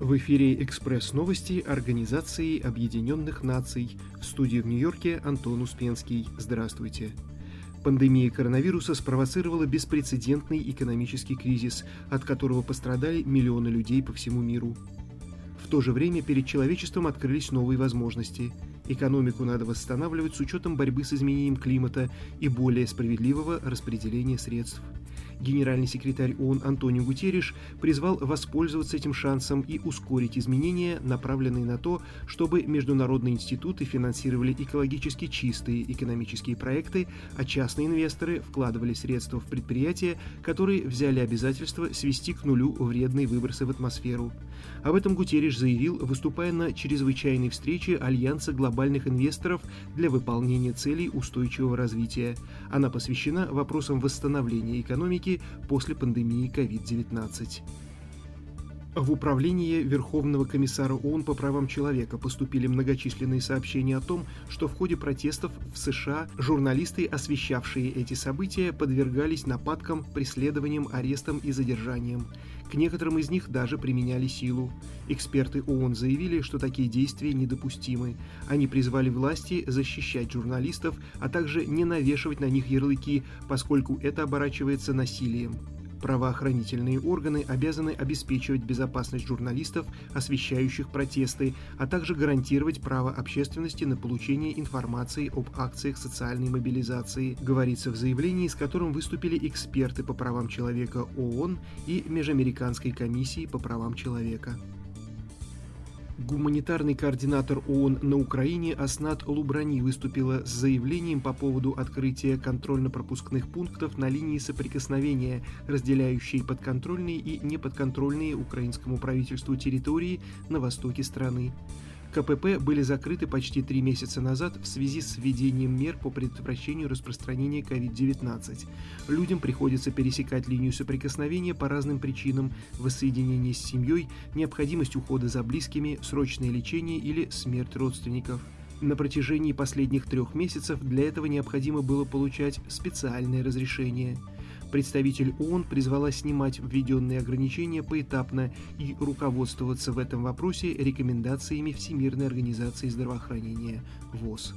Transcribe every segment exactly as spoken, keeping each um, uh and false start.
В эфире «Экспресс-новости» Организации Объединенных Наций. В студии в Нью-Йорке Антон Успенский. Здравствуйте. Пандемия коронавируса спровоцировала беспрецедентный экономический кризис, от которого пострадали миллионы людей по всему миру. В то же время перед человечеством открылись новые возможности. Экономику надо восстанавливать с учетом борьбы с изменением климата и более справедливого распределения средств. Генеральный секретарь ООН Антонио Гутерриш призвал воспользоваться этим шансом и ускорить изменения, направленные на то, чтобы международные институты финансировали экологически чистые экономические проекты, а частные инвесторы вкладывали средства в предприятия, которые взяли обязательство свести к нулю вредные выбросы в атмосферу. Об этом Гутерриш заявил, выступая на чрезвычайной встрече Альянса глобальных инвесторов для выполнения целей устойчивого развития. Она посвящена вопросам восстановления экономики после пандемии ковид девятнадцать. В управление Верховного комиссара ООН по правам человека поступили многочисленные сообщения о том, что в ходе протестов в США журналисты, освещавшие эти события, подвергались нападкам, преследованиям, арестам и задержаниям. К некоторым из них даже применяли силу. Эксперты ООН заявили, что такие действия недопустимы. Они призвали власти защищать журналистов, а также не навешивать на них ярлыки, поскольку это оборачивается насилием. Правоохранительные органы обязаны обеспечивать безопасность журналистов, освещающих протесты, а также гарантировать право общественности на получение информации об акциях социальной мобилизации, говорится в заявлении, с которым выступили эксперты по правам человека ООН и Межамериканской комиссии по правам человека. Гуманитарный координатор ООН на Украине Аснат Лубрани выступила с заявлением по поводу открытия контрольно-пропускных пунктов на линии соприкосновения, разделяющей подконтрольные и неподконтрольные украинскому правительству территории на востоке страны. КПП были закрыты почти три месяца назад в связи с введением мер по предотвращению распространения ковид девятнадцать. Людям приходится пересекать линию соприкосновения по разным причинам: воссоединение с семьей, необходимость ухода за близкими, срочное лечение или смерть родственников. На протяжении последних трех месяцев для этого необходимо было получать специальное разрешение. Представитель ООН призвала снимать введенные ограничения поэтапно и руководствоваться в этом вопросе рекомендациями Всемирной организации здравоохранения ВОЗ.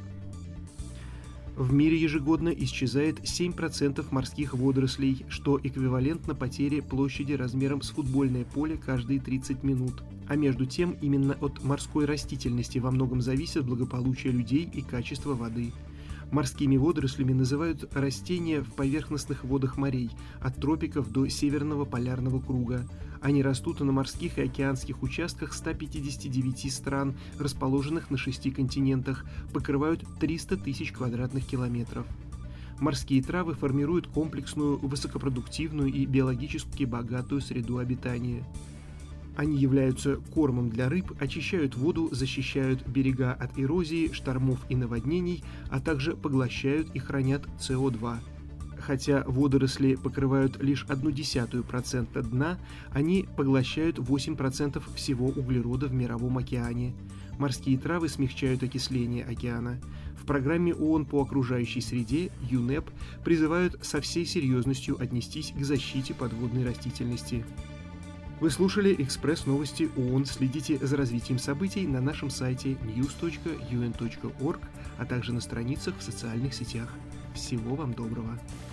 В мире ежегодно исчезает семь процентов морских водорослей, что эквивалентно потере площади размером с футбольное поле каждые тридцать минут. А между тем, именно от морской растительности во многом зависит благополучие людей и качество воды. Морскими водорослями называют растения в поверхностных водах морей, от тропиков до северного полярного круга. Они растут на морских и океанских участках ста пятидесяти девяти стран, расположенных на шести континентах, покрывают триста тысяч квадратных километров. Морские травы формируют комплексную, высокопродуктивную и биологически богатую среду обитания. Они являются кормом для рыб, очищают воду, защищают берега от эрозии, штормов и наводнений, а также поглощают и хранят С О два. Хотя водоросли покрывают лишь одну десятую процента дна, они поглощают восемь процентов всего углерода в мировом океане. Морские травы смягчают окисление океана. В программе ООН по окружающей среде ЮНЕП призывают со всей серьезностью отнестись к защите подводной растительности. Вы слушали «Экспресс-новости ООН». Следите за развитием событий на нашем сайте ньюс точка ю эн точка орг, а также на страницах в социальных сетях. Всего вам доброго!